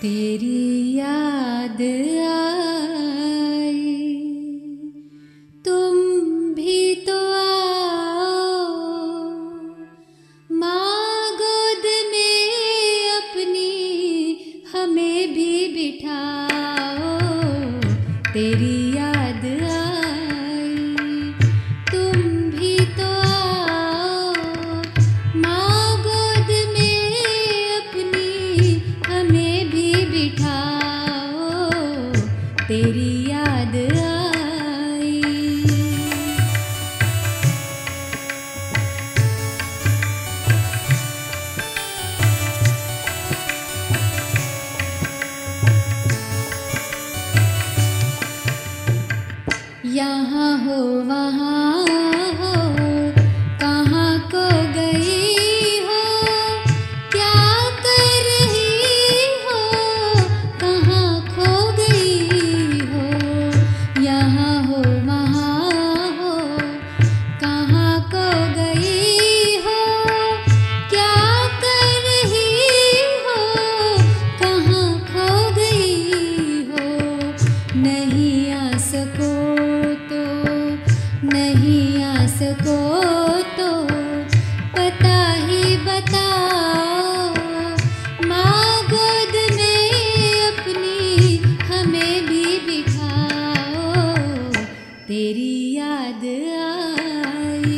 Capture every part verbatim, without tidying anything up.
तेरी याद आई, तुम भी तो आओ, माँ गोद में अपनी हमें भी बिठाओ। तेरी याद आई, तुम भी तो आओ, माँ गोद में अपनी हमें भी बिठाओ। तेरी याद आई। यहाँ हो वहाँ हो, कहाँ को गई हो, क्या कर रही हो, कहाँ खो गई हो। यहाँ हो वहाँ हो, कहाँ को गई हो, क्या कर रही हो, कहाँ खो गई हो। नहीं आ सको नहीं आ सको तो पता ही बताओ, माँ गोद में अपनी हमें भी बिठाओ। तेरी याद आई।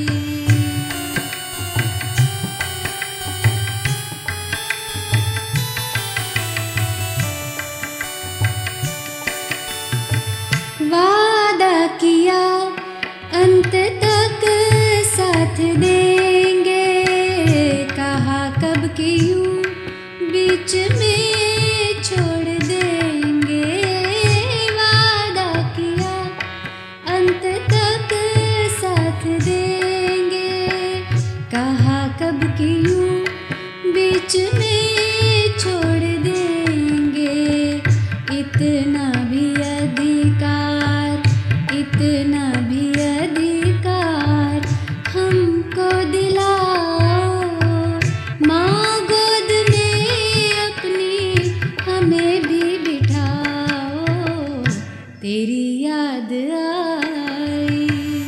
वादा किया अंत तक साथ देंगे, कहा कब की यूं बीच में छोड़ देंगे। वादा किया अंत तक साथ देंगे, कहा कब की यूं बीच में छोड़ देंगे। इतना भी अधिकार, इतना भी अधिकार हमको दिलाओ, माँ गोद में अपनी हमें भी बिठाओ। तेरी याद आई।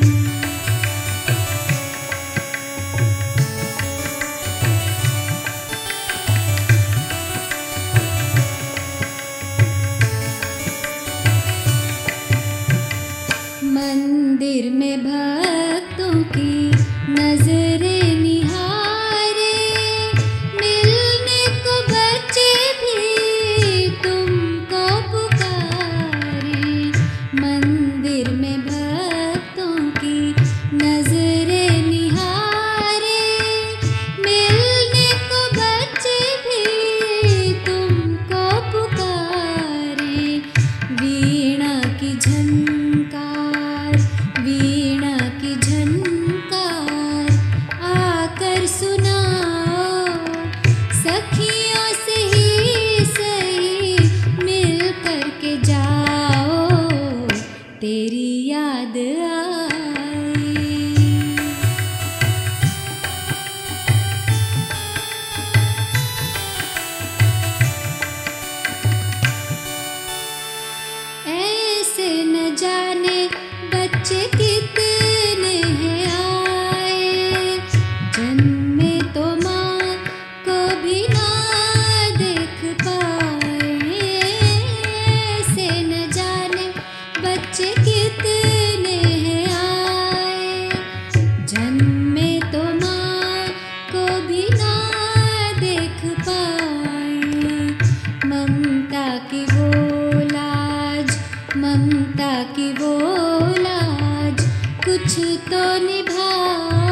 मंदिर में भक्तों की नजरें निहारे, मिलने को बच्चे भी तुमको पुकारे। मंदिर में भक्तों की नजरें निहारे, मिलने को बच्चे भी तुमको पुकारे। वीणा की झनकार, वीणा की झनकार आकर सुनाओ, सखियों से ही सही मिल कर के जाओ। तेरी याद आई। ऐसे न जाने बच्चे कितने हैं आए, जन्मे तो माँ को भी ना देख पाए। ऐसे न जाने बच्चे कितने हैं आए, जन्मे तो माँ को भी ना देख पाए। ममता की वो लाज, ममता की वो लाज कुछ तो निभा